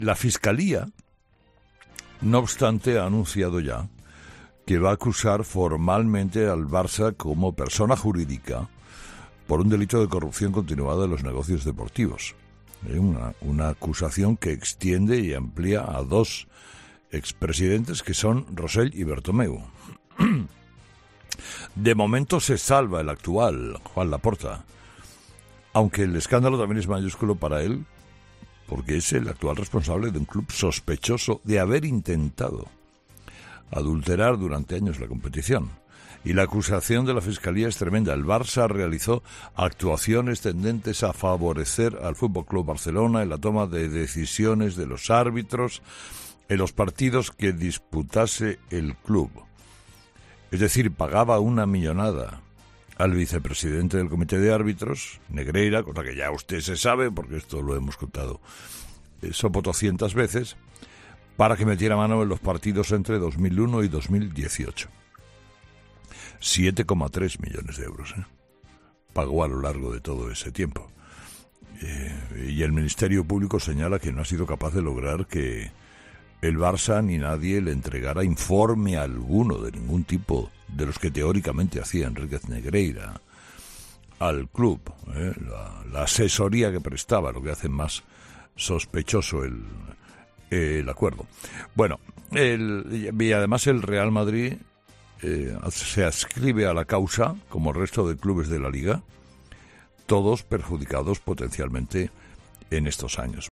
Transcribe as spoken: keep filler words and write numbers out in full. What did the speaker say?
La Fiscalía, no obstante, ha anunciado ya que va a acusar formalmente al Barça como persona jurídica por un delito de corrupción continuada en los negocios deportivos. ¿Eh? Una, una acusación que extiende y amplía a dos expresidentes que son Rosell y Bertomeu. De momento se salva el actual, Joan Laporta, aunque el escándalo también es mayúsculo para él, porque es el actual responsable de un club sospechoso de haber intentado adulterar durante años la competición. Y la acusación de la Fiscalía es tremenda. El Barça realizó actuaciones tendentes a favorecer al F C Barcelona en la toma de decisiones de los árbitros en los partidos que disputase el club. Es decir, pagaba una millonada al vicepresidente del comité de árbitros, Negreira, cosa que ya usted se sabe, porque esto lo hemos contado sopotoscientas veces, para que metiera mano en los partidos entre dos mil uno y dos mil dieciocho. siete coma tres millones de euros, ¿eh? Pagó a lo largo de todo ese tiempo. Eh, y el Ministerio Público señala que no ha sido capaz de lograr que el Barça ni nadie le entregara informe alguno de ningún tipo de los que teóricamente hacía Enríquez Negreira al club, ¿eh? la, la asesoría que prestaba, lo que hace más sospechoso el, el acuerdo. Bueno, el, y además el Real Madrid eh, se adscribe a la causa, como el resto de clubes de la Liga, todos perjudicados potencialmente en estos años.